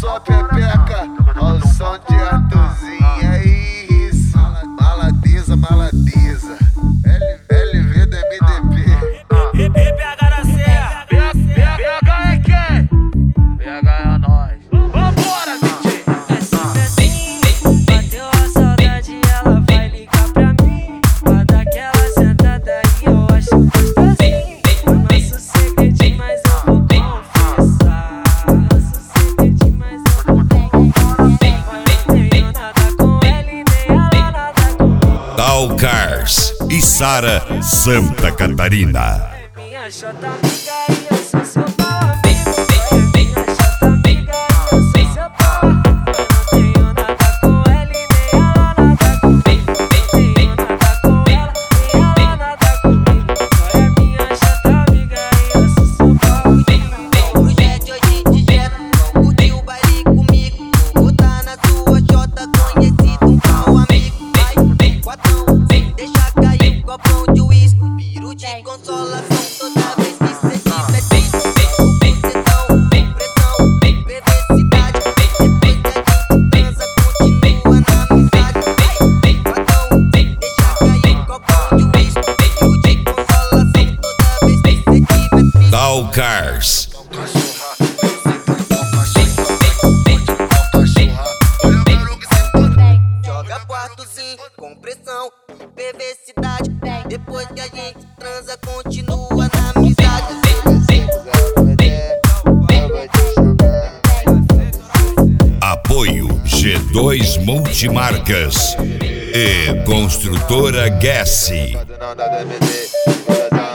sua pepeca ao som de Arthurzinho. É isso, maladiza, maladiza. LV do MDP. PH da Serra. PH é quem? PH é nós. Vambora, DJ. Bateu a saudade, ela vai ligar pra mim. Pra dar aquela sentada aí, eu acho gostosinho. Nosso segredinho, mas eu vou confessar. Nosso segredinho, mas eu vou confessar. Não tenho nada com ele, nem ela nada comigo. Tal Cars e Sara, Santa Catarina. É minha chota amiga e eu sou seu pau amigo. É minha chota amiga e eu sou seu pau. Não tenho nada com ele, nem ela nada comigo. Não tenho nada com ela, nem ela nada comigo. É minha chota amiga e eu sou seu pau. O jet hoje de jet, curtiu o baile comigo. Botar na sua chota, conhecido um pau amigo. Vai, quatão, deixa cair o copão de uísque. Piro de consolação toda vez que cê tiver triste. Bucetão, pressão, perversidade. Depois que a gente transa, continua na amizade. Vai, quatão, deixa cair o copão de uísque. Piro de consolação toda vez que cê tiver triste. Tal Cars. Joga quartozinho com pressão e perversidade. Depois que a gente transa, continua na amizade. Apoio G2 Multimarcas e Construtora Guess. Não, nada MD.